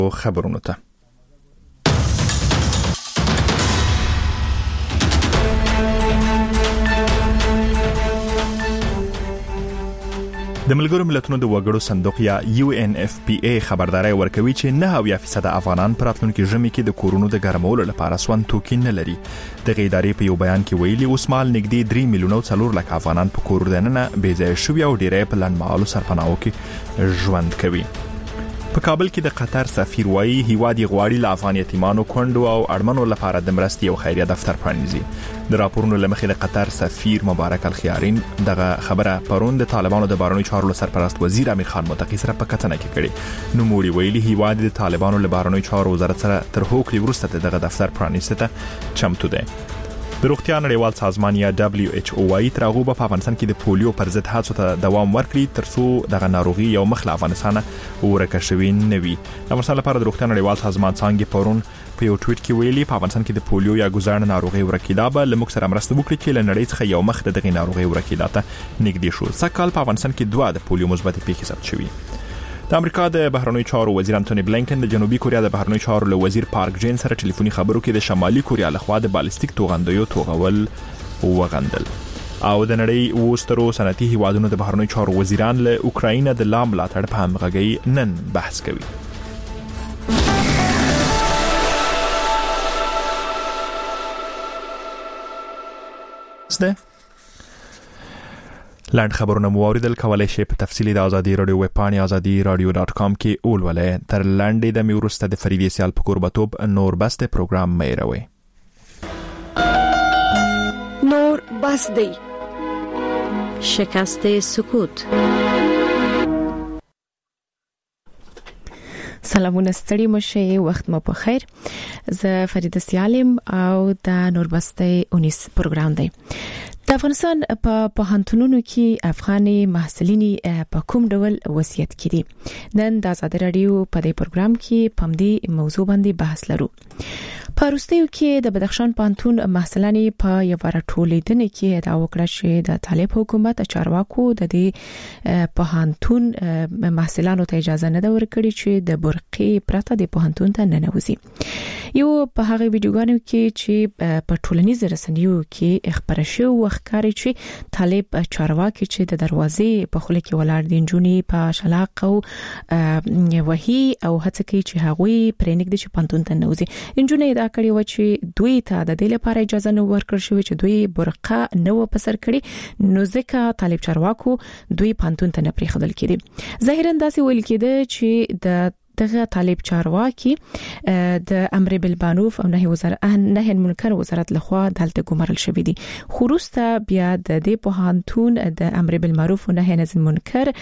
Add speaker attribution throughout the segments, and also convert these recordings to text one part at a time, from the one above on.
Speaker 1: خبرونه ته د ملګرو ملتونو د وګړو صندوق یا UNFPA خبرداري ورکوي چې 90% افغانان پر راتلونکي ژمي کې د کورونو د ګرمولو لپاره سون توکي نه لري. د غیداري په یو بیان کې ویلي اوسمال نږدې 3 میلیونه څلور لک افغانان په کور دننه بې ځای شوي او ډیری په لنډمهالو سرپناهو کې ژوند کوي. په کابل کې د قطر سفیر وایي هیواد غواړي له افغان یتیمانو کندو او اړمنو لپاره د مرستې او خیریه دفتر پرانیزي. د راپورونو لمخې د قطر سفیر مبارک الخيارین دغه خبره پرون د طالبانو د بهرنیو چارو سرپرست وزیر امیر خان متقی سره په کتنه کې کړې. نو موړي ویلي هیواد د طالبانو له بهرنیو چارو وزارت سره تر هوکړې وروسته دغه دفتر پرانیسته چمتو دی. د روغتیا نړیوال سازمان یا WHO وايي تر هغه په افغانستان کې د پولیو پر ضد هڅو ته دوام ورکړي ترڅو دغه ناروغي یو مخله افغانستان ورکه شوی نه وي. د افغانستان لپاره د روغتیا نړیوال سازمان څنګه پرون په یو ټویټ کې ویلي په افغانستان کې د پولیو یا ګزارنه ناروغي ورکیدا به لمک سره مرسته وکړي چې له نړۍ څخه یو مخ دغه ناروغي ورکیدا ته نږدې شو. سکهال په افغانستان کې 2 د پولیو مثبت پیښې ثبت شوي. د امریکا د بهرنیو چارو وزیر انټونی بلینکن د جنوبي کوریا د بهرنیو چارو له وزیر پارک جین سره ټلیفوني خبرو کې د شمالي کوریا لخوا د بالستیک توغندیو توغول وغندل. او د نړۍ وسترو صنعتي هیوادونو د بهرنیو چارو وزیران له اوکراین د لام ملاتړ په همغږي نن بحث کوي. لاند خبرونه موریدل کولای شي په تفصیلی د ازادي رادیو ویب پاڼې azadi-radio.com کې اولولې تر لاندې د میورسته د فریدي سیال په قربتوب نور بس د پروګرام مېروي.
Speaker 2: نور بس دی
Speaker 3: شکست سکوت. سلامونه ستړي مشه وخت مو په خیر. زه فریده سیالم او د نور بس د 19 پروګرام دی. د افغانستان په پوهنتونونو کې افغاني محصلین په کوم ډول وضعیت کې دي؟ نن د ازادي رادیو په دې پروګرام کې په دې موضوع باندې بحث لرو. په روسیې کې د بدخشان پوهنتون محصلان په یو راټولیدنه کې ادعا وکړه چې د طالب حکومت چارواکو د دې پوهنتون محصلانو ته اجازه نه ورکړي چې د برقې پرته د پوهنتون ته ننوځي. یو په هغه ویډیوګانو کې چې په ټولنیزو رسنیو کې خبره شو وښکاري چې طالب چارواکي چې د دروازې په خوله کې ولاړ دي جونی په شلاق او وਹੀ او هڅه کوي چې هغوی پرېنګ دي چې پوهنتون ته ننوځي. انجونی دا کړی و چې دوی ته د دې لپاره اجازه نه ورکړل شوې چې دوی برقه نه و پسر کړي نو ځکه طالب چارواکو دوی پوهنتون ته نه پریښودل کړي. ظاهرا داسې ویل کېده چې د دغه طالب چارواکي د امر بالمعروف او نهي منکر وزارت لخوا دلته ګمارل شوې دي. خروسته بیا د دې پوهنتون د امر بالمعروف او نهي منکر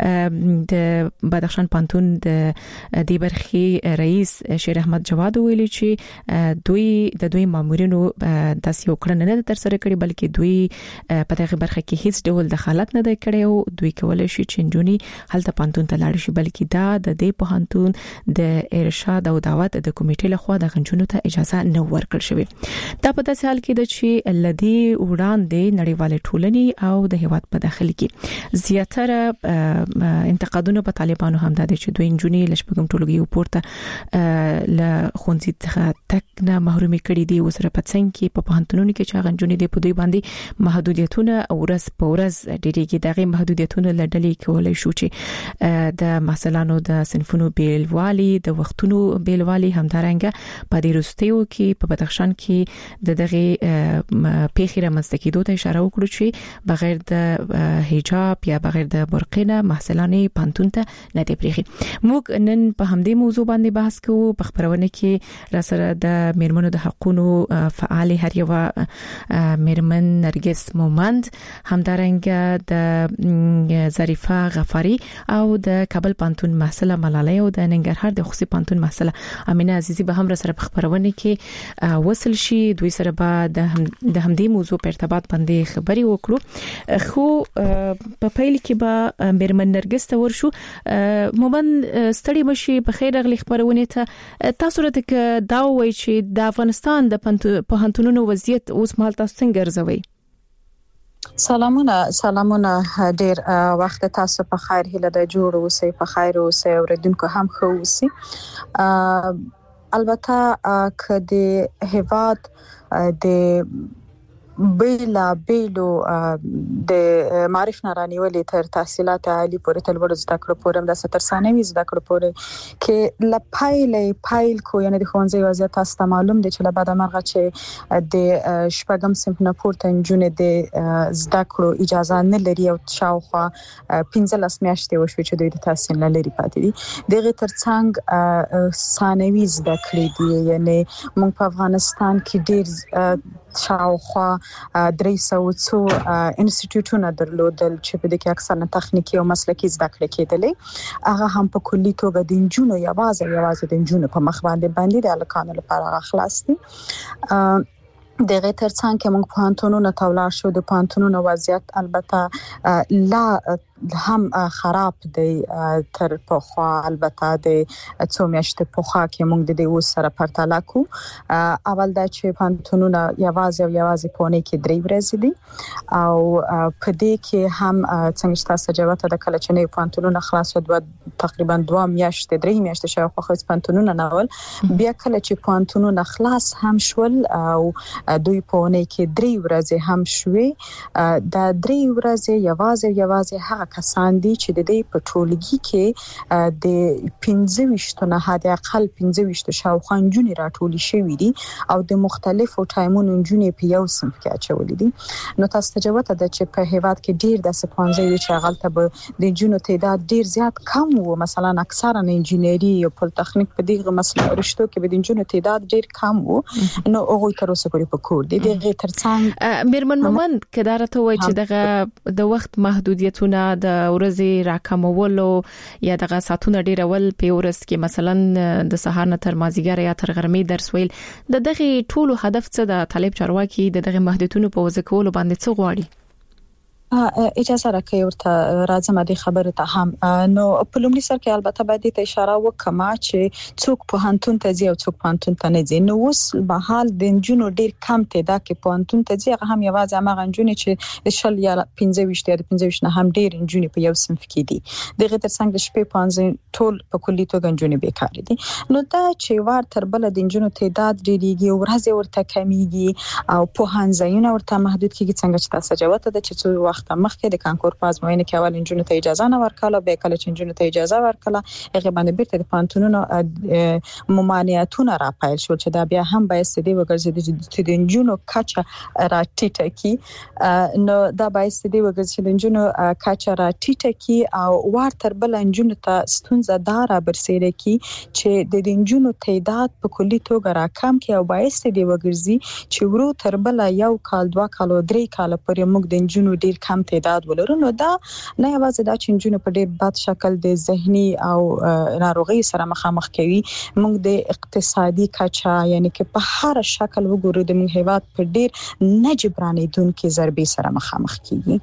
Speaker 3: د بدخشان پوهنتون د دې برخې رئیس شیر احمد جواد ویلي چې دوی مامورینو داسې یو کړنه نه تر سره کړې بلکې دوی په دغه برخه کې هیڅ ډول دخالت نه کړی او دوی کولای شي چې جونی هلته پوهنتون ته لاړ شي بلکې دا د دې پوهنتون د ارشاد او دعوت د کمیټې لخوا د غنجونو ته اجازه نه ورکړل شوې. دا په داسې حال کې د چې لدی وړاندې نړیوال ټولنې او د هیواد په داخل کې زیاتره انتقادونه په طالبانو هم د چې دوی جونی لشبګم ټولګي پورته ل خونځي څخه تک نه محرومي کړي دي وسره په څنګه کې په پوهنتونونو کې چې غنجونی د پدوی باندې محدودیتونه او ورځ په ورځ ډیریږي. دغه محدودیتونه لړلې کولای شو چې د محصلانو د صنفونو بیلوالی د وختونو بیلوالی همدارنګه په دې روستیو کې په بدخشان کې د دغه پیښې رامنځته کېدو ته اشاره وکړو چې بغیر د حجاب یا بغیر د برقینه محصلانې پانتون ته نه دی پریخي. موږ نن په همدې موضوع باندې بحث کوو. په خبرونه کې را سره د میرمنو د حقوقو فعال هر یو میرمن نرګس مومند همدارنګه د ظریفه غفاری او د کابل پانتون محصله ملاله او د ننګرهار د خصوصي پوهنتون محصله امینه عزیزی به هم سره په خبرونه کې وصل شي. دوی سره به د همدې موضوع په ارتباط باندې خبري وکړو. خو په پیل کې به میرمن نرګس ته ورشو. مومن ستړي مشي په خیر غلي خبرونه ته تاسو راته دا وایي چې د افغانستان د پوهنتونونو وضعیت اوس مهال تاسو څنګه ارزوي؟
Speaker 4: سلامونه ډیر وخت تاسو په خیر هیله د جوړ اوسئ په خیر اوسئ او ردونکو هم خو اوسئ البته کدي هواد د بیلو د معرف نارانیولې تر تحصیلات عالی پورې تل ورځ زده کړو پورم د ستر ثانوي زده کړو پورې کې لپایل کو یعنی د خوانځي وضعیت تاسو معلوم دي چې لبا د مرغه چې د شپږم صنف نه پورته انجونې د زده کړو اجازه نه لري او شاوخوا 15 میاشتې وشوي چې دوی د تحصیل نه لري پاتې دي دغه ترڅنګ ثانوي زده کړې دي یعنی موږ په افغانستان کې ډیر شاوخوا 300 انسټیټیوټونه درلودل چې په دې کې اکثره تخنیکی او مسلکی زده کړې کېدلې هغه هم په کلی توګه د انجونو یوازې د انجونو په مخ باندې د الکانو لپاره خلاص دي دغه ترڅنګ کې موږ پوهنتونونو ته ولاړ شو د پوهنتونونو وضعیت البته لا هم خراب دی تر پخوا البته د څو میاشتې پخوا کې موږ د دې سره پرتله کو اول دا چې پوهنتونونو یوازې پونه کې 3 ورځې دي او په دې کې هم څنګه تاسو جواب ته د کله چې نه پوهنتونونو خلاص شو تقریبا 2 میاشتې 3 میاشتې شاوخوا خو پوهنتونونو ناول بیا کله چې پوهنتونونو خلاص هم شول او دوی پونه کې 3 ورځې هم شوي د 3 ورځې یوازې هغه کسان دي چې د دې په ټولګي کې د 15 نه حد اقل 15 شاوخوا انجونې راټولې شوې دي او د مختلفو ټایمونو انجونې په یو صنف کې اچولې دي نو تاسو ته جواب ده چې په هیواد کې ډیر د سپانځي چې غلطه به د انجونو تعداد ډیر زیات کم وو مثلا اکثرا انجینری او پولیټکنیک په دغه مسله رشتو کې د انجونو تعداد ډیر کم وو نو هغه تر اوسه پورې په کور دي دغه ترڅنګ
Speaker 3: میرمن مومند کدارته وای چې دغه د وخت محدودیتونه د ورځې راکمولو یا دغه ساتونه ډیرول په ورځ کې مثلا د سهار نه تر مازیګر یا تر غرمې درس ویل د دغه ټولو هدف څه د طالب چارواکي د دغه محدودیتونو په وځ کولو باندې څه غواړي
Speaker 4: اجازه راکړئ ورته راځم د خبره ته هم نو په لومړي سر کې البته باید ته اشاره وکم چې څوک په هانتون ته ځي او څوک په هانتون ته نه ځي نو اوس په حال د انجونو ډیر کم تعداد کې په هانتون ته ځي هغه هم یوازې هغه انجونې چې شل یا 15 یا 15 نه هم ډیر انجونې په یو صنف کې دي دغه ترڅنګ د شپې 15 ټول په کلی توګه انجونې بیکار دي نو دا چې ور تر بل د انجونو تعداد ډیریږي ورځ ورته کمیږي او په هانځایونه ورته محدود کیږي څنګه چې تاسو جواب ته چې څو وخت مخکې د کانکور په ازموینه کې اول انجونو ته اجازه نه ورکاله به کله چې انجونو ته اجازه ورکاله هغه باندې بیرته د پانتونونو ممانعتونه راپایل شو چې دا بیا هم باعث دی وګرځي چې د انجونو کچه راټیټه کی نو دا باعث دی وګرځي چې د انجونو کچه راټیټه کی او ور تر بل انجونو ته ستونزه دار برسېره کی چې د انجونو تعداد په کلی توګه راکم کی او باعث دی وګرځي چې ورو تر بل یو کال 2 کال 3 کال پورې موږ د انجونو ډیر کم تعداد ولرو نو دا نه یوازې دا چې انجونو په ډیر بد شکل د ذهني او ناروغي سره مخامخ کوي موږ د اقتصادي کچا یعنی کې په هر شکل وګورو د موږ هیواد په ډیر نجبرانیدونکو ضربې سره مخامخ کیږي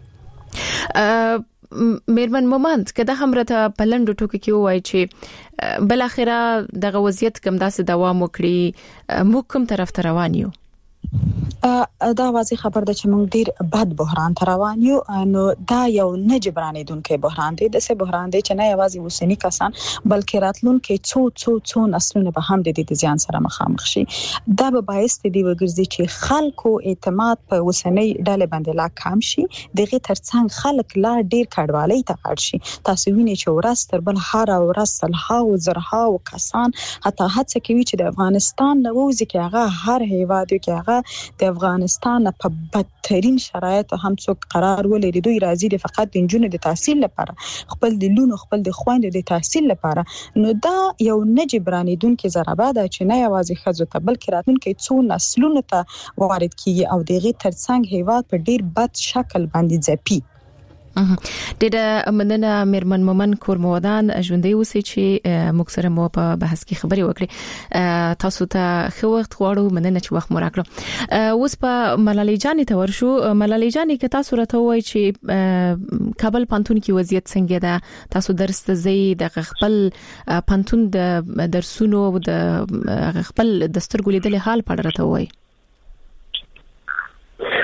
Speaker 3: میرمن مومند کده هم راته پلند ټوکی کې وای چې بل اخره دغه وضعیت کوم داسې دوام وکړي مو کوم طرف ته روان یو
Speaker 4: دا واضح خبر ده چې موږ ډیر بد بحران ته روان یو نو دا یو نجبرانیدونکو بحران دی د څه بحران دی چې نه یوازې وسنی کسان بلکې راتلونکو څو نسلونه به هم د دې ځان سره مخامخ شي دا به باعث دی وګرځي چې خلکو اعتماد په وسنی ډلې باندې لا کم شي دغه ترڅنګ خلک لا ډیر کډوالۍ ته اړ شي تاسو وینئ چې ورځ تر بل هر ورځ سلهاو زرهاو کسان حتی هڅه کوي چې د افغانستان نه وځي کې هغه هر هیواد کې هغه د افغانستان په بدترین شرایطو هم څوک قرار ولري دوی راځي د فقط د انجونو د تحصیل لپاره خپل د لونو خپل د خويندو د تحصیل لپاره نو دا یو نجبرانیدونکو ضربه ده چې نه یوازې خزو ته بلکې راتلونکي څو نسلونو ته وارد کیږي او دغه ترڅنګ هیواد په ډیر بد شکل باندې ځپي
Speaker 3: ډېر مننه میرمن مومن کورمودان ژوندۍ اوسئ چې موږ سره مو په بحث کې خبرې وکړې تاسو ته خو وخت غواړو مننه چې وخت مو راکړو اوس په ملالۍ جانې ته ورشو ملالۍ جانې که تاسو راته وایي چې کابل پانتون کې وضعیت څنګه ده تاسو درس ته ځئ د خپل پانتون د درسونو د خپل دستورګو لیدل حال پړ راته وایي
Speaker 5: هلو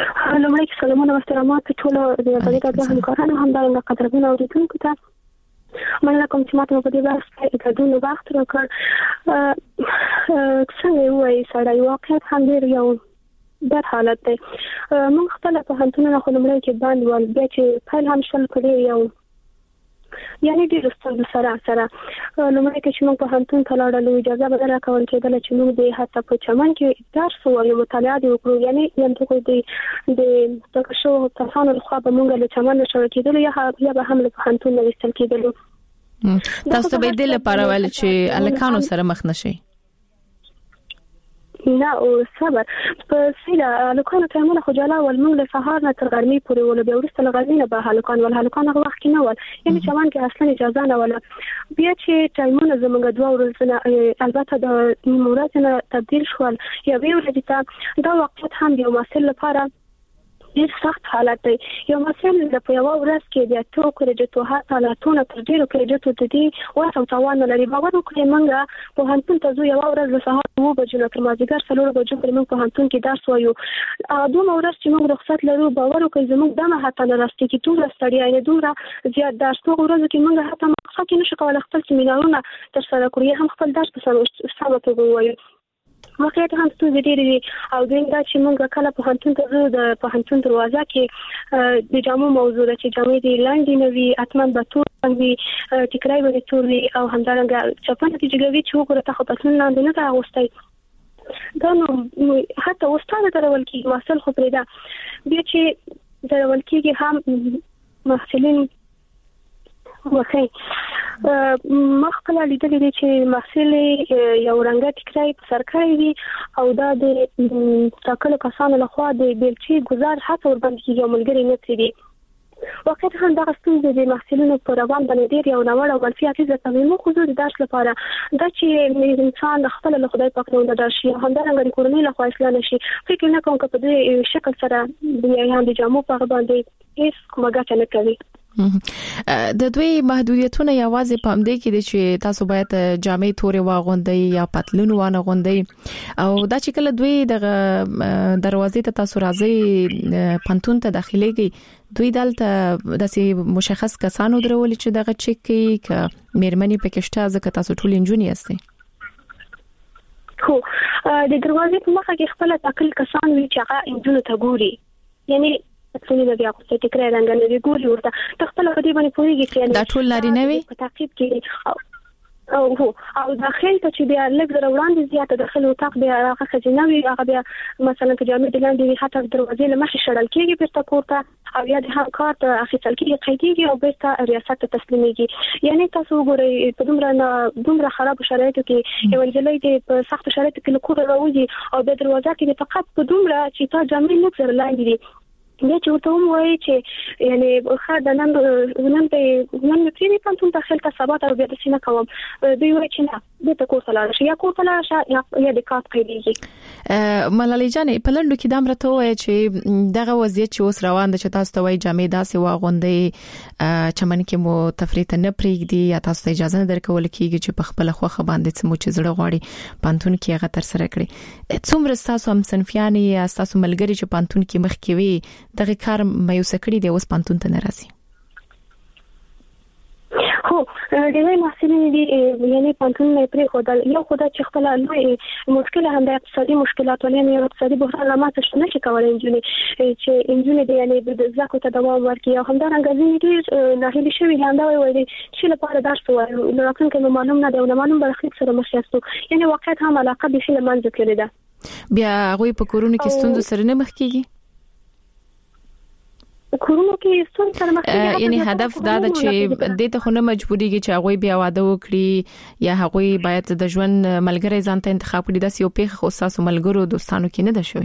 Speaker 5: لمړی کې سلامونه واسترامات ټول د غړي د همکارانو همدارنګه قدرمن اوریدونکو ته مننه کوم چې ماته په دې بحث کې ګډون وخت راکړ. څنګه وایي سړی واقعیت هم ډېر یو بد حالت دی. موږ خپل په هنتونه خو لمړی کې باندې ول بیا چې فایل هم شل کړی یو یعنی ډېر ستاسو سره لمړی کې چې موږ په هنتون ته لاړو اجازه به راکول کېدل چې موږ د حتی په چمن کې درس وایو مطالعه وکړو یعنی یم د تاسو کسانو لخوا به موږ له چمن نشو کېدل یا به هم له هنتون نه وستل کېدل.
Speaker 3: تاسو به د لپاره ول چې الکانو سره مخ نشي
Speaker 5: نه او صبر په سیله لکانو ته موږ خو جلا ول موږ له سهار نه تر غرمې پورې ول بیا ورسته لغرمې نه به هلکان هغه وخت کې نه ول یعنی چمن کې اصلا اجازه نه ول بیا چې ټایمونه زموږ دوه ورځې البته د موراتنه تبديل شول یا ویل چې دا وخت هم یو مسل لپاره ډېر سخت حالت دی. یو مسل په یو ورځ کې د ټول کریډټو هاته لا ټول تر ډیرو کریډټو ته دی واسو توان لري باور وکړئ موږ په هنتون ته زو یو ورځ له سهار 9 بجو تر مازیګر 4 بجو پورې موږ په هنتون کې درس وایو. دوه ورځ چې موږ رخصت لرو باور وکړئ زموږ دمه هاته نه راستي کې ټول ستړیا نه دوره زیات درس په ورځ کې موږ هاته مخه کې نشو کولای خپل سیمینارونه تر سره کړو هم خپل درس په سمه توګه وایو. واقعیت هم ستاسو ډېری دي او دا چې موږ کله په هنتون ته د په هنتون دروازه کې د جامو موضوع ده چې جامې دي لاندې نه وي اتمن به تور وي ټیکرای به تور وي او همدارنګه چپنه چې جګوي چې وګوره ته خو پسون لاندې نه راغوستای دا نو حتی استاد درول کې مسل خو پرې ده بیا چې درول کې هم محصلین وخی مخکله لیدلې دي چې محصل یو رنګه ټیکرای په سر کړی وي او دا د تاکل کسانو لخوا د بیلچې گزار هڅه ور باندې کیږي ملګری نه تري وخت هم دا ستونزې د محصلینو په روان باندې ډیر یو نوړ او منفي اغیزه کوي مو خو د درس لپاره دا چې انسان خپل له خدای پاک نه د درشي هم دا رنګ کورنۍ له خوا اصلاح نشي فکر نه کوم چې په دې شکل سره د یان د جامو په باندې هیڅ کومه ګټه نه کوي.
Speaker 3: د دوی محدودیتونه یوازې په همدې کې دي چې تاسو باید جامې تورې واغوندئ یا پتلون وانه غوندئ او دا چې کله دوی د دروازې ته تاسو راځي پنتون ته داخليږي دوی دلته د مشخص کسانو درول چې دغه چک کوي ک مېرمنې پکشته ځکه تاسو ټول انجونی یاستئ
Speaker 5: خو د دروازې په مخه کې خپل تاکل کسان وی چې هغه انجونو ته ګوري یعنی څنګه د بیا په ټیکرای رنګ نه دی ګوري ورته تخپل غدي باندې پوریږي چې
Speaker 3: دا ټول لري نه وي
Speaker 5: په تعقیب کې او داخل ته چې بیا لږ وړاندې زیاته داخل وطاق بیا هغه خزینوي هغه بیا مثلا چې جامې د لاندې حتی دروازې له مخې شړل کېږي بیرته پورته او یا د هم کار ته اخیستل کېږي قیدېږي او بیرته ریاست ته تسلیمېږي یعنی تاسو وګورئ په دومره خراب شرایطو کې یو نجلۍ په سخت شرایطو کې له کوره راوځي او د دروازه کې فقط په دومره چې تا جامې نه سره لاندې دي بیا چې ورته وایي چې یعنی خاطر نن پیری پنتون داخل ته ثبات او بیا د سینه کوم دوی وایي چې نه د کوڅه لاړ شي یا کوڅه لاړ شي یا د کاټ قیدېږي.
Speaker 3: ملالۍ جان په لندو کې دا مرته وایي چې دغه وضعیت چې اوس روان ده چې تاسو ته وایي جامې داسې واغوندئ چمن کې مو تفریط نه پریږدي یا تاسو ته اجازه نه درکول کیږي چې په خپل خوخه باندې څه مو چې زړه غواړي پنتون کې هغه تر سره کړی څومره تاسو هم صنفیان یا تاسو ملګری چې پنتون کې مخ کې وي دغه کار مایوسه کړی دی اوس پنتون ته ناراضي
Speaker 5: خو د دې محصلین دي یعنی پنتون نه پرې خدای یو خدای چې خپل لوی مشکله هم د اقتصادي مشکلات ولې نه اقتصادي بحران لامل څه نه کولای چې انجونې دی یعنی د زکات ته دوام ورکړي او هم دا رنګ دي نه هلي شوی لاندې وایي چې لپاره درس وایي نو راکړم معلوم نه دی نو معلوم برخلیک سره مخ یاستو یعنی واقعیت هم علاقه به شي لمنځه کړی ده
Speaker 3: بیا غوي په کورونو کې ستوند سره نه مخ کیږي
Speaker 5: کورونو کې څون سره مخ
Speaker 3: یعنی هدف دا ده چې د ته خونه مجبوريږي چې هغه بیا واده وکړي یا هغه باید د ژوند ملګری ځان ته انتخاب کړي د سیو پیخ خو تاسو ملګرو دوستانو کې نه ده شوی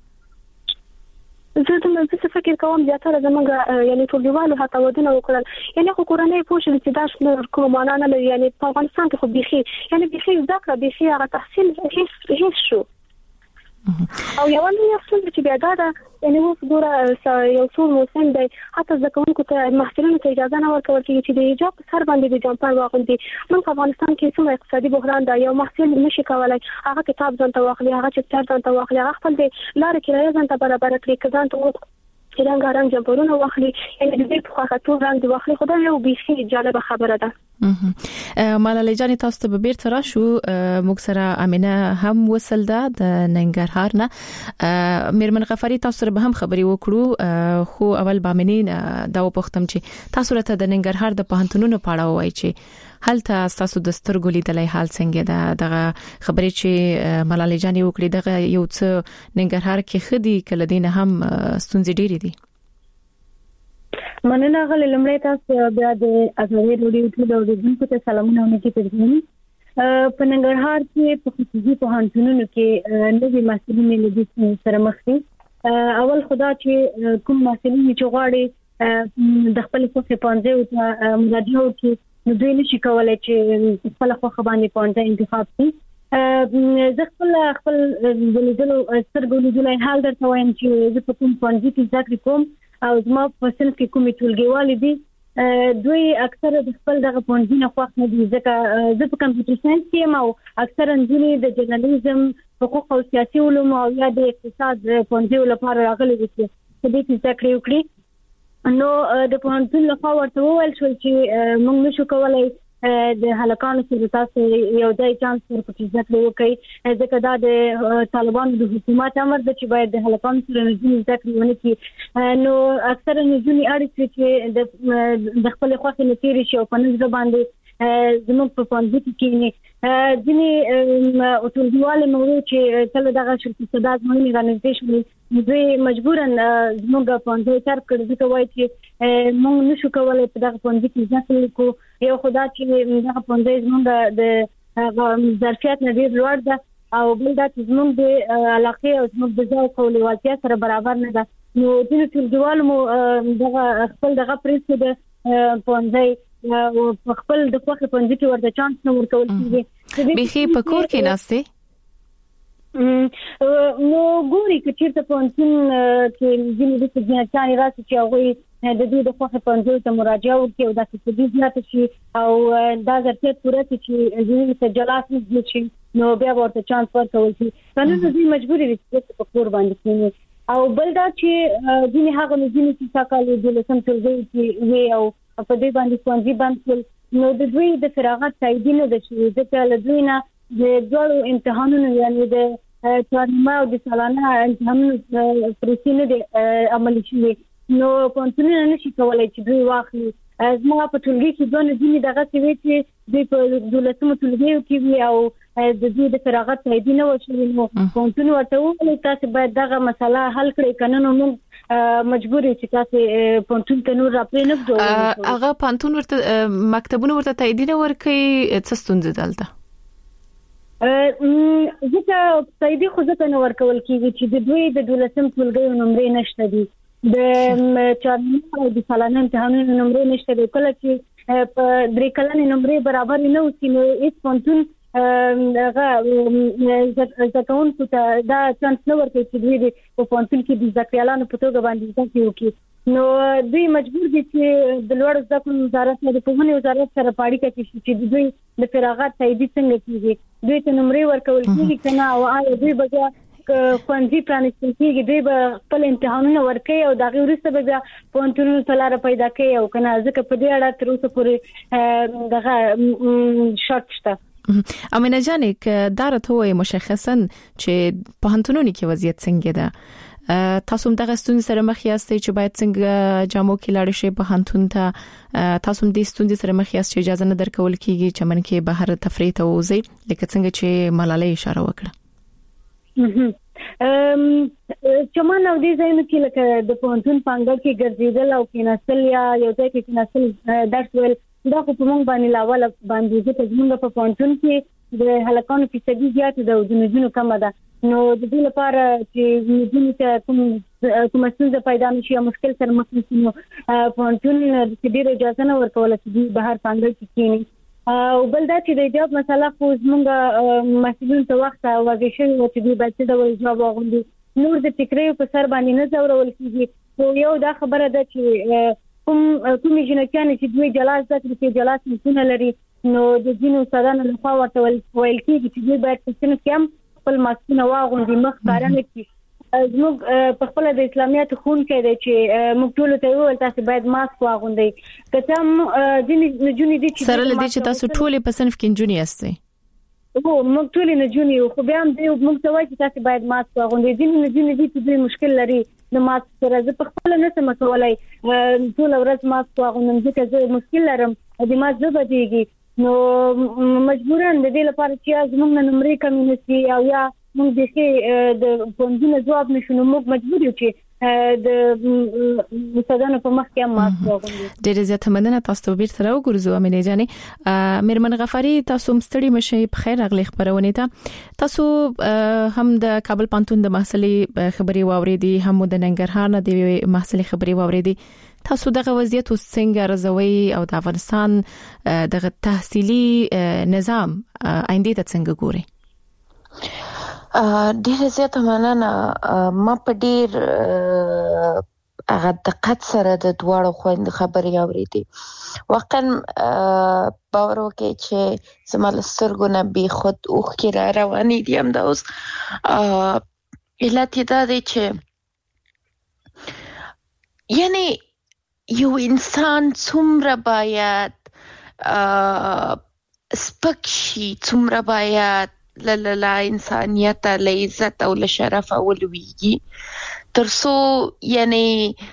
Speaker 5: زه د مې فکر کوم زیاتره زمونږ یعنی ټولګیوالو هڅه ودونه وکړل یعنی خو کورنۍ پوښتنه چې دا کوم معنا نه لري یعنی په افغانستان کې خو بيخي یعنی بيخي ذکر بيخي هغه تحصیل هیڅ شو او یو نه یو چې بیا دا یعنی اوس ګوره یو څو موسم دی حتی ځکهونکو ته محصلینو ته اجازه نه ورکول کېږي چې د حجاب سر باندې د جامپر واغوندي موږ په افغانستان کې څومره اقتصادي بحران دی یو محصل نشي کولای هغه کتاب ځان ته واخلي هغه چې ځان ته واخلي هغه خپل د لارې کرایه ځان ته برابر کړي ځان ته چې رنګارنګ جمپرونه واخلي یعنی د دې په خاطر رنګ واخلي خدای یو بيخي جالب خبره ده.
Speaker 3: ملالۍ جان تاسو ته بیرته راشو موږ سره امینه هم وصل ده د ننګرهار نه میرمن غفاری تاسو سره به هم خبري وکړو خو اول بامنین دا وپختم چې تاسو راته د ننګرهار د پوهنتونونو په اړه وایي چې هلته تاسو د سترګو لیدلای حال څنګه ده دغه خبرې چې ملالۍ جان وکړي دغه یو څه ننګرهار کې خدي کله دین هم ستونزې ډېری دي.
Speaker 6: مننه غل لمړی تاسو بیا د ازادي رادیو ته د دې ته سلامونه ونکي ترجمه په ننګرهار کې په خصوصي پوهنتونونو کې نوي محصلین له سره مخ دي. اول خدا چې کوم محصلین چې غواړي د خپل خوښه پانځه او مراجعه وکړي نو دوی نشي کولای چې خپل خوښه باندې پانځه انتخاب کړي. زه خپل ولودلو سترګو لیدلای حال درته وایم چې زه په کوم پانځه کې ذکر کوم او زما په صنف کې کومې ټولګیوالې دي دوی اکثره د خپل دغه پوهنځي خوښ نه دي ځکه زه په کمپیوټر ساينس کې یم او اکثره نجونې د جرنالیزم حقوق او سیاسي علوم او یا د اقتصاد پوهنځي لپاره راغلي دي چې دې څه ذکر وکړي. نو د پوهنتون لخوا ورته وویل شو چې موږ نشو کولای د هلکانو سره تاسو یو ځای چانس ورکړئ چې ذکر وکړي ځکه دا د طالبانو د حکومت امر دی چې باید د هلکانو سره نجونې ذکر ونه کړي. نو اکثره نجونې اړ چې د خپل خوښې نتیری شي او په نظر باندې زموږ په پوهنځي کې ځینې ټولګیوالې موږ چې کله دغه شرکت صدات مهمه غنځې شوې دوی مجبورن زموږ پوهنځي تر کړ ځکه وایي چې موږ نشو کولای په دغه پوهنځي کې ذکر وکړو یو خدای چې دغه پوهنځي زموږ د ظرفیت نه ډیر لوړ ده او بل دا چې زموږ د علاقې او زموږ د ځای او لیوالتیا سره برابر نه ده. نو د ټولګیوالو مو دغه خپل دغه پریس د پوهنځي او خپل د خوخه پوهنځي کې ورته چانس نه ورکول کیږي.
Speaker 3: بيخي په کور کې ناشته
Speaker 6: نو ګوري چې چیرته پوهنتون کې ځینې د ځانګړي راسي چې هغه د دې د خوخه پوهنځي ته مراجعه وکړي او د څه زیات شي او دا ظرفیت پوره چې ځینې ته جلاس نه شي نو بیا ورته چانس ورکول شي. قانون دې مجبوري دي چې په کور باندې کېني او بل دا چې ځینې هغه ځینې چې ساکالو د لسم ټولګي کې وي او په دې باندې پوهنځي باندې نو د دوی د فراغت تایید نه د شي ځکه له دوی نه د دوه امتحانونو یعنی د چهارمه او د سالانه امتحانونو پروسې نه دي عملي شوي نو پوهنتونونه نشي کولای چې دوی واخلي. زما په ټولګي کې دوه ځینې دغه څه چې دوی په دولتمو ټولګیو کې وي او د دې د فراغت تایید نه وشوي نو پوهنتون ورته وویل تاسو باید دغه مسله حل کړئ کنه نو موږ مجبور یو چې تاسو پوهنتون ته نور راپرې نه وځو.
Speaker 3: هغه پوهنتون ورته مکتبونه ورته تایید نه ورکړي څه ستونزه دلته
Speaker 6: ځکه تایید خو ځکه نه ورکول کیږي چې د دوی د دولتم ټولګیو نمرې نشته دي د چارمه او د سالانه امتحانونو نمرې نشته دي کله چې په درې کلنې نمرې برابر نه وسی نو هیڅ پوهنتون هغه ځکهون ته دا چانس نه ورکوي چې دوی په پوهنتون کې د ذکریالانو په توګه باندې ځکه وکړي نو دوی مجبور دي چې د لوړ زده کړو وزارت د پوهنې وزارت سره پاړیکه کوي چې دوی د فراغت تایید څنګه کیږي دوی ته نمرې ورکول کیږي کنه او آیا دوی به خوندې پلانستل کیږي دوی به خپل امتحانونه ورکړي او دغه وروسته به پوهنتونونو ته لار پیدا کوي او کنه ځکه په دې اړه تر اوسه پورې دغه شرط شته.
Speaker 3: امینه جان کې دا راته مشخصا چې پوهنتونونو کې وضعیت څنګه ده تاسو هم دغه ستونزې سره مخ یاستئ چې باید څنګه جامو کې لاړ شي پوهنتون ته تاسو هم د ستونزې سره مخ یاست چې اجازه نه درکول کیږي چې من کې بهر تفریح ته وځي لکه څنګه چې ملالۍ اشاره وکړه.
Speaker 6: چمن او دې ځایونو کې لکه د پوهنتون پانګه کې ګرځیدل او کیناستل یا یو ځای کې کیناستل درس ویل دا په موږ باندې لاول باندې چې موږ په پوهنتون کې د هلکانو فیصدي زیات ده او د نجونو کم ده نو د دې لپاره چې نجونو ته کوم څه پیدا نشي او مشکل سره مخ نشي نو پوهنتون د دې اجازه نه ورکول چې بهر پانګه کې کینی او بل دا چې د جواب مسله خو موږ مسؤلین ته وخت او واګښین او چې به څه ډول جواب غوښتي نور د فکرې په سر باندې نه زورول کیږي خو یو دا خبره ده چې کوم جنکان چې دوی جلاس ذکر کې جلاس نه لري نو د دینو سادهانه لپاره ورته ویل کیږي چې دوی باید څنګه کم خپل ماسونه واغوندي مخ کارانه کې زموږ په خپل د اسلامیت خون کې دی چې موږ ټول ته ویل تاسو باید ماسک واغوندئ که څه ځینې نجونې دي چې
Speaker 3: سره لدی چې تاسو ټول په صنف کې نجونې یاستئ
Speaker 6: موږ ټول نجونې یو خو بیا هم دوی موږ ته وایي چې تاسو باید ماسک واغوندئ ځینې نجونې دي چې دوی مشکل لري د ماسک سره زه په خپل نه سم کولای ټول ورځ ماسک واغوندم ځکه زه مشکل لرم د ما زه بدیږي نو مجبورن د دې لپاره چې زموږ نمبر کمیونټي او یا موږ د پوندونو جواب نشو نو موږ مجبور یو چې د مستدانو په مخ کې ماسک واغوندو.
Speaker 3: ډېر زیات مننه تاسو ته بیرته راوګرځو امینه جانې. میرمن غفاری تاسو مستړي مشي په خیر اغلی خبرونه ته تاسو هم د کابل پانتون د محصلي خبري واوریدي هم د ننګرهار نه د محصلي خبري واوریدي تاسو دغه وضعیت څنګه رضوي او د افغانستان دغه تحصیلي نظام آینده ته څنګه ګوري؟
Speaker 7: ډیره زیاته مننه. ما په ډیر هغه دقت سره د دواړو خويند خبرې اوریدي. واقعا باور وکړئ چې زما له سترګو نه بې خود اوښکې را روانې دي. همدا اوس علت یې دا دی چې یعنی یو انسان څومره باید سپک شي، څومره باید له انسانیت، له عزت او له شرف ولویږي ترڅو یعنی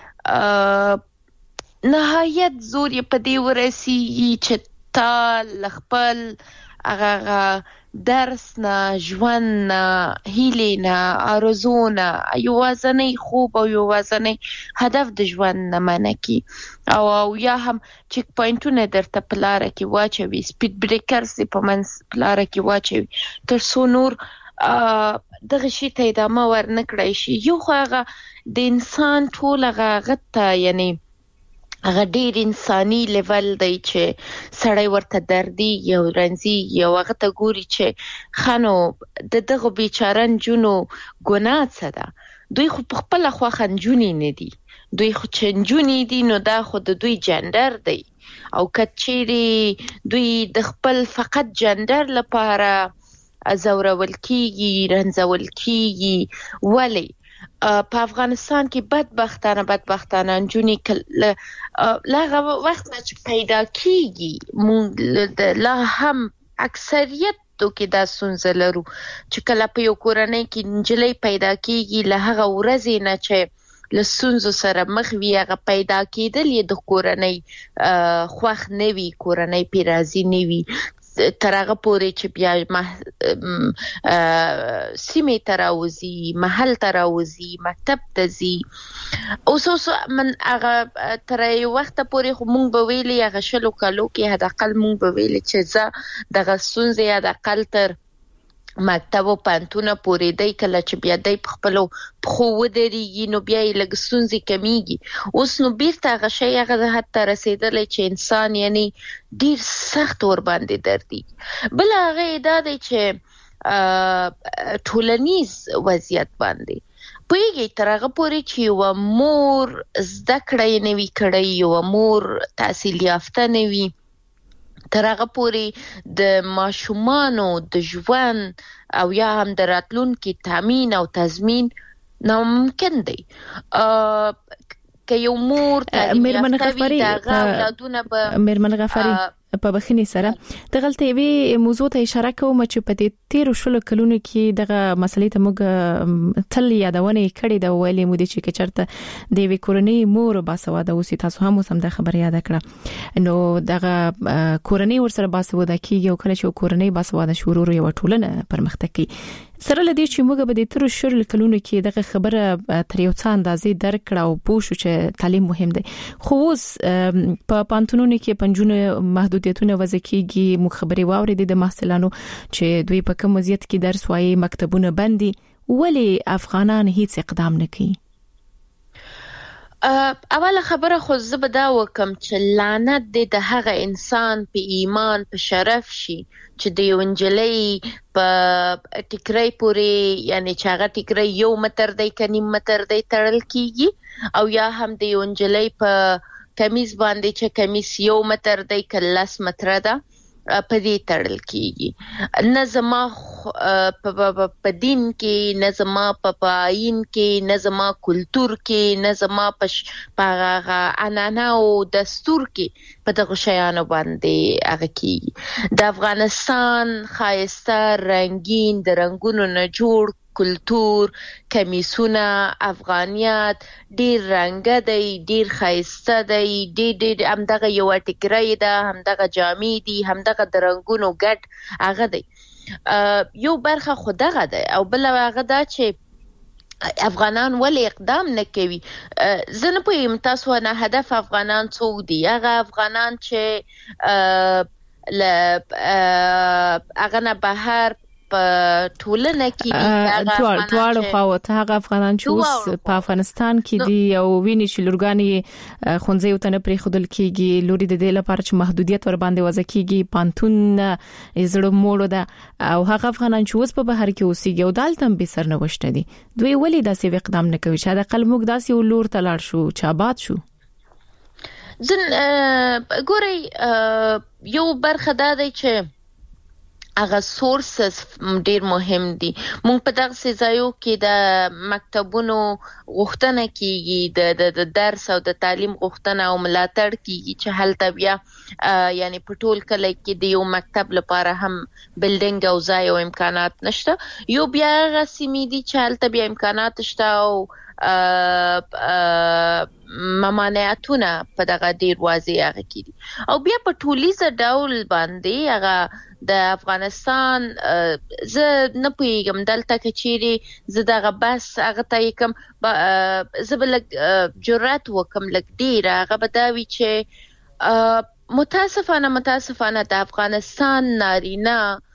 Speaker 7: نهایت زور یې په دې ورسیږي چې تا خپل هغه درس نه، ژوند نه، هیلې نه، آرزو نه، یوازینی خوب او یوازینی هدف د ژوند نه منع کی او یا هم چیک پوینټونه درته په لاره کې واچوي، سپیډ بریکرز په منځ په لاره کې واچوي ترڅو نور دغه شي ته ادامه ورنکړی شي. یو خو هغه د انسان ټول هغه ته یعنی هغه ډیر انساني لیول دی چې سړی ورته دردي یو رنځي یو هغه ته ګوري چې خانو د دغه بیچاره نجونو ګناه څه ده؟ دوی خو په خپل خوښه نجونې نه دي، دوی خو چې نجونې دي نو دا خو د دوی جندر دی او کچېرې دوی د خپل فقط جندر لپاره زورول کیږي، رنځول کیږي. ولی په افغانستان کې بدبختانه نجونې لاغه وخت نه چې پیدا کیږي مونږ لا هم اکثریت کې دا ستونزه لرو چې کله په یو کورنۍ کې نجلۍ پیدا کیږي له هغه ورځې نه چې له ستونزو سره مخ وي هغه پیدا کېدل یې د کورنۍ خوښ نه وي، کورنۍ پې راضي نه وي تر هغه پورې چې بیا سیمې ته راوځي، محل ته راوځي، مکتب ته ځي. اوس من هغه تر یو وخته پورې خو مونږ به ویلې هغه 20 کالو کې حداقل مونږ به ویلې چې زه دغه ستونزې حداقل تر مکتب او پانتونه پورې دی، کله چې بیا دی په خپلو پښو ودرېږي نو بیا یې لږ ستونزې کمیږي. اوس نو بیرته هغه شی هغه حد ته رسېدلی چې انسان یعنی ډیر سخت ورباندې دردي. بل هغه دا دی چې ټولنیز وضعیت باندې پوهیږئ تر هغه پورې چې یوه مور زده کړه یې نه وي کړی، یوه مور تحصیل یافته نه وي، تر هغه پورې د ماشومانو د ژوند او یا هم د راتلونکي تامین او تضمین ناممکن دی. که یو مور تعلیم یافته وي دغه اولادونه به
Speaker 3: میرمن غفاری په بخښنې سره دغلته یوې موضوع ته اشاره کوم چې په دې 13 کلونو کې دغه مسلې ته موږ تل یادونه کړې ده ویلې مو دي چې چرته د وی کورنۍ مور باسواده اوسې تاسو هم د خبر یاد کړه نو دغه کورنۍ ورسره باسواده کیږي او کله چې کورنۍ باسواده شروع یو ټولنه پرمختګ کوي. سره لدی چې موږ به د 13 کلونو کې دغه خبره تر یو څه اندازې درک کړه او پوښو چې تعلیم مهم دی، خو اوس په پانتونونو کې پنځونه محدودیتونه وضع کیږي. موږ خبري واورېدې د محصلانو چې دوی په کوم وضعیت کې درس وایي، مکتبونه بندي، ولی افغانان هیڅ اقدام نه کوي؟
Speaker 7: اوله خبره خو زه به دا وکم چې لعنت دې د هغه انسان په ایمان په شرف شي چې د یو نجلۍ په ټیکرۍ پورې یعنی چې هغه ټیکرۍ 1 متر دی که 1.5 متر دی تړل کیږي او یا هم د یو نجلۍ په کمیس باندې چې کمیس 1 متر دی که 10 متره ده پدې تړل کیږي نه زما په دین کې نه زما په آئین کې نه زما کلچر کې نه زما په عنعنه او دستور کې په دغه شیانو باندې هغه کیږي د افغانستان خایسته رنگین د رنگونو نه جوړ کلچر کمیسونه افغانیت ډیر رنګ دی ډیر خایسته دی ډیر همدغه یو ټیکرای ده همدغه جامې دي همدغه د رنگونو ګډ هغه دی یو برخه خدغه ده او بل هغه دا چې افغانان ولې اقدام نه کوي زه نه پوهیم تاسو نه هدف افغانان څوک دي هغه افغانان چې هغه نه بهر په ټولنه کې
Speaker 3: ټول خو ته هغه افغانان چې اوس په افغانستان کې دي او ویني چې لورګانی خونځي او تنه پرې خودل کېږي لوري د دې لپاره چې محدودیت ور باندې وځي کېږي پانتون زړه موړو ده او هغه افغانان چې اوس په بهر کې اوسېږي او دالته به سر نه وشته دي دوی ولې داسې اقدام نه کوي چې دا قلموک داسې ولور تلاړ شو چې آباد شو
Speaker 7: زن ګوري یو برخه دا دی چې هغه سورسز ډیر مهم دي مونږ په دغه ځایو کې د مکتبونو غوښتنه کیږي د درس او د تعلیم غوښتنه او ملاتړ کیږي چې هلته بیا یعنی په ټول کله کې د یو مکتب لپاره هم بلډینګ او ځای او امکانات نشته یو بیا غسیمی دي چې هلته بیا امکانات شته او ممانعتونه په دغه ډیر واضح هغه کیږي او بیا په ټولیزه ډول باندې هغه د افغانستان زه نه پوهیږم دلته کچېری زه دغه بس هغه ته کوم زه بل جرأت وکم لګ ډیر هغه بداوی چې متاسفانه د افغانستان نارینه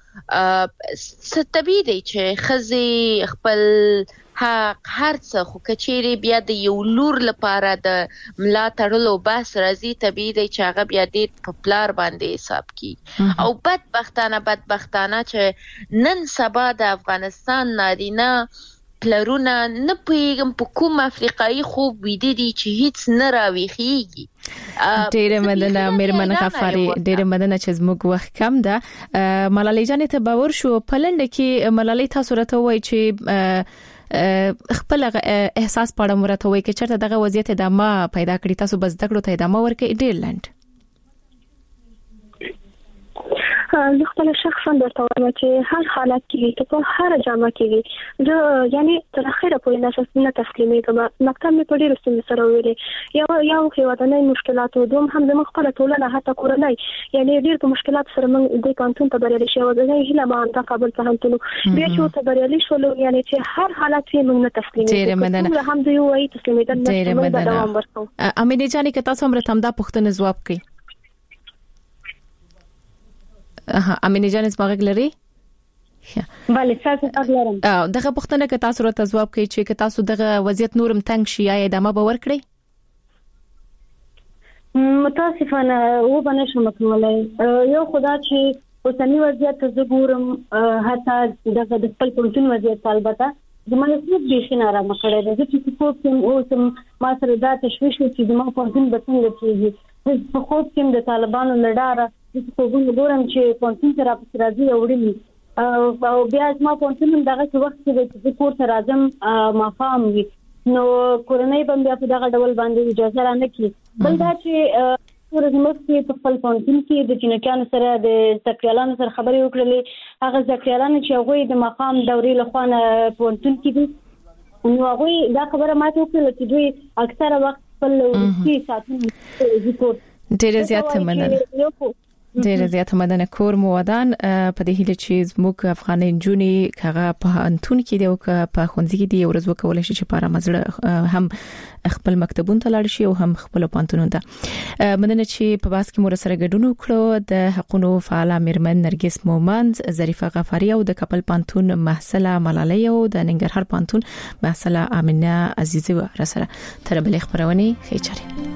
Speaker 7: ستبی دی چې خزي خپل حق هرڅه خو کچېری بیا د یو لور لپاره د ملا تړلو بس راځي طبيعي دی چې هغه بیا د پپلار باندې حساب کی او بدبختانه چې نن سبا د افغانستان نارینه پلرونه نه پیغام په کوم افریقایي خوب ویدي دي چې هیڅ نه راويخيږي
Speaker 3: ډېر مننه مېرمن غفاري ډېر مننه چې زموږ وخت کم ده ملالۍ جان ته باور شو پلند کې ملالۍ تاسو راته وای چې خپل احساس پړم ورته وای چې چرته دغه وضعیت ادامه پیدا کړی تاسو بس دکړو ته ادامه ورکړئ ډیرلند
Speaker 5: زه خپل شخصا درته وایم چې هر حالت کې په هر جامه کې زه یعنی تر اخره پورې نه تسلیمېږم مکتب مې په ډېرو ستونزو سره ویلې یو هېوادنۍ مشکلاتو دوم هم زموږ خپله ټولنه حتی کورنۍ یعنی ډېر په مشکلاتو سره موږ دې پوهنتون ته بریالي شوو زه هیله ما همدا کابل پوهنتون بیا چې ورته بریالي شولو یعنی چې هر حالت کې موږ نه تسلیمېږو هم دوی وایي تسلیمېدل نه موږ دوام ورکوو
Speaker 3: امینه جانې که تاسو هم راته همدا پوښتنه ځواب کړئ امینه جان اسماغ لري
Speaker 6: بله تاسو اغلرم
Speaker 3: دغه پوښتنه که تاسو راته ځواب کوي چې تاسو دغه وضعیت نورم تنگ شي یا ادامه به ورکړي
Speaker 6: متاسفانه و بنشم کولای یو خدا چې اوسنی وضعیت زه ګورم حتی دغه د خپل پولیسو وضعیت البته زموږ هیڅ بشي نه را مخړې ده چې په کوم اوسم ما سره دا تشویش چې زموږ پولیسو به څنګه کیږي په خو کې د طالبانو لړاره په ګورم چې پونتین سره په راځي وړي او بیا ما پونتین دغه وخت کې د کور سره اعظم مفاهیم وي نو کورنۍ باندې په دغه ډول باندې اجازه رانه کی بل دا چې ورزموږ کې په خپل پونتین کې د جنکانو سره د زکريالانو سره خبرې وکړلې هغه زکريالانو چې هغه د مقام دورې لخوانه پونتین کې دي نو هغه دا خبره ماته وکړه چې دوی اکثره وخت خپل ورسي ساتنه ذکر
Speaker 3: ډېر زیات مننه کور مودان په دې هیله چې زموږ افغاني جونی کغه په انتون کې دی او په خونځي کې دی ورځ وکول شي چې پاره مزړه هم خپل مکتبون ته لاړ شي او هم خپل پانتونون ته مننه چې په باس کې مور سره ګډون وکړو د حقوقو فعال مېرمن نرګس مومند ظریفه غفاری او د کپل پانتون محسله ملالۍ او د ننګرهار پانتون محسله امینه عزیزی و سره تر بل خبرونه خېچري